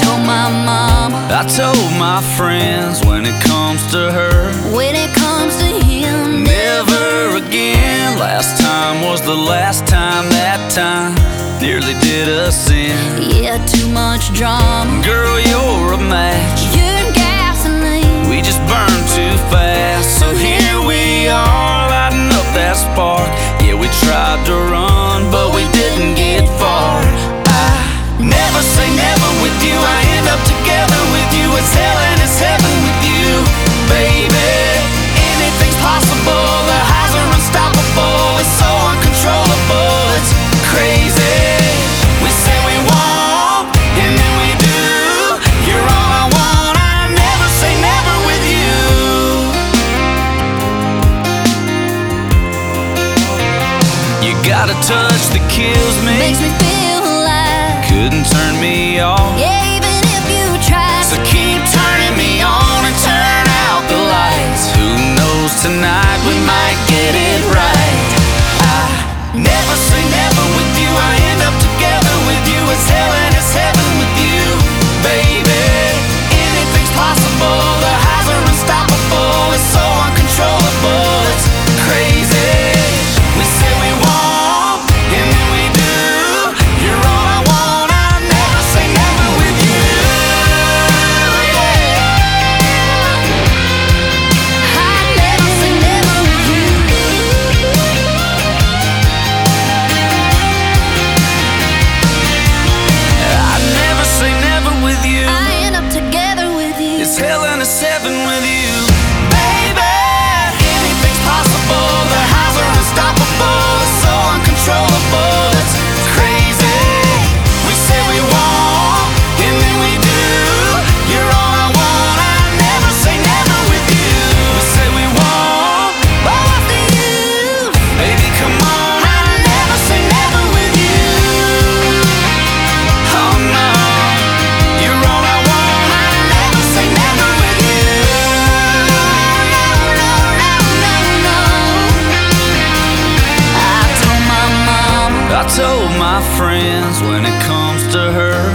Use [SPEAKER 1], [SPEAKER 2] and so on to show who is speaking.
[SPEAKER 1] told my mom,
[SPEAKER 2] I told my friends, when it comes to her,
[SPEAKER 1] when it comes to him,
[SPEAKER 2] never again. Last time was the last time, that time nearly did us in.
[SPEAKER 1] yeah, too much drama.
[SPEAKER 2] Girl, you're a match,
[SPEAKER 1] You're gasoline.
[SPEAKER 2] we just burn too fast. So here we are, lighting up that spark. Yeah, we tried to run, but we didn't get far. I never say never with you, I end up together with you. It's hell and it's heaven with you, baby. Anything's possible, the highs are unstoppable. It's so uncontrollable, it's crazy. We say we won't, and then we do. You're all I want, I never say never with you. You got a touch that kills me,
[SPEAKER 1] Makes me feel alive.
[SPEAKER 2] couldn't turn me off.
[SPEAKER 1] Yeah, even if you tried.
[SPEAKER 2] So keep turning me on and turn out the lights. Who knows, tonight we might get it right. I never say never with you, I end up together with you. It's hell and it's heaven with you, baby. Anything's possible, the highs are unstoppable. It's so uncontrollable, it's crazy. We say we won't, and then we do. You're all I want, I never say never with you.
[SPEAKER 1] I never say never with you.
[SPEAKER 2] I never say never with you.
[SPEAKER 1] I end up together with you.
[SPEAKER 2] It's hell and it's heaven with you, baby. Anything's possible, the highs are unstoppable. It's so uncontrollable, it's crazy. We say we won't, and then we do. You're all I want, I never say never with you. We say we won't,
[SPEAKER 1] But what's the use?
[SPEAKER 2] baby, come on. I never say never with you. Oh no, you're all I want, I never say never with you.
[SPEAKER 1] No, no, no, no, no. I told my mom,
[SPEAKER 2] I told my friends, when it comes to her,